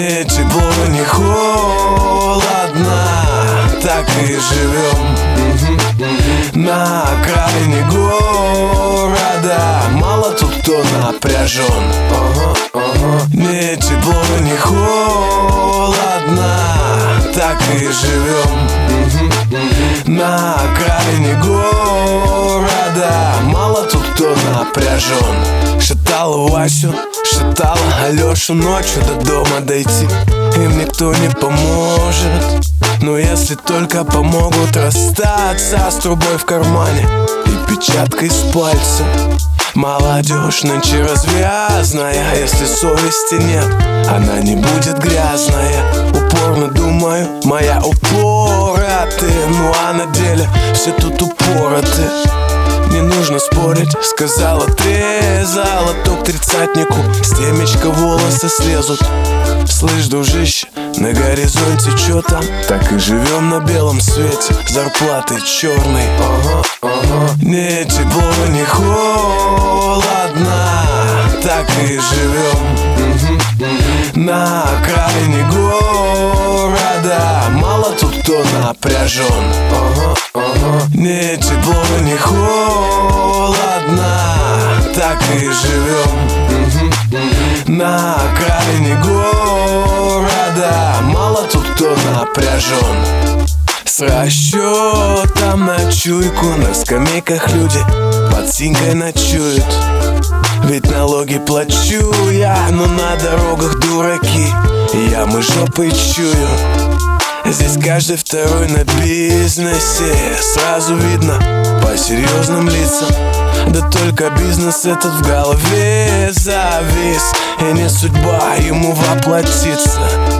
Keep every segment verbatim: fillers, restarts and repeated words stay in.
Не тепло, не холодно, так и живем. На окраине города, мало тут кто напряжен. Не тепло, не холодно, так и живем. На окраине города, мало тут кто напряжен. Шатала Васю, шатала Алешу, ночью до дома дойти им никто не поможет. Но если только помогут расстаться с трубой в кармане и печаткой с пальца. Молодежь нынче развязная, если совести нет, она не будет грязная. Упорно думаю, моя упороты, ну а на деле все тут упороты. Не нужно спорить, сказала отрезала то к тридцатнику, с темечка волосы слезут. Слышь, дружище, на горизонте чё там? Так и живем на белом свете, зарплаты черной. Ага, ага. Не тепло, не холодно, так и живем. На окраине города, мало тут кто напряжен. Ага, ага. Не тепло, не холодно, так и живем. На окраине города, мало тут кто напряжен. С расчетом на чуйку, на скамейках люди под синькой ночуют. Ведь налоги плачу я, но на дорогах дураки, и я мы жопой чую. Здесь каждый второй на бизнесе, сразу видно по серьезным лицам. Да только бизнес этот в голове завис, и не судьба ему воплотиться.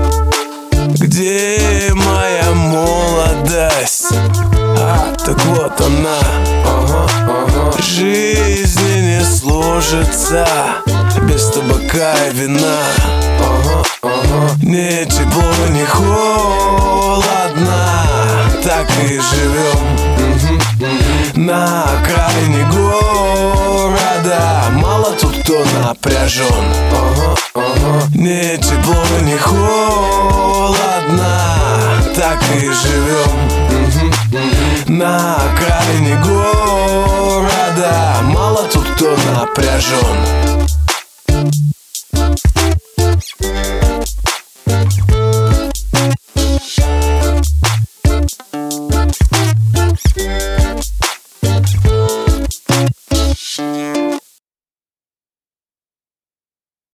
Где моя молодость? А, так вот она. Ага, ага. Жизни не сложится без табака и вина. Ага, ага. Не тепло, не холодно, так и живем. На окраине города, мало тут кто напряжен. Ага, ага. Не тепло, не холодно, так и живем. На окраине города, мало тут кто напряжен.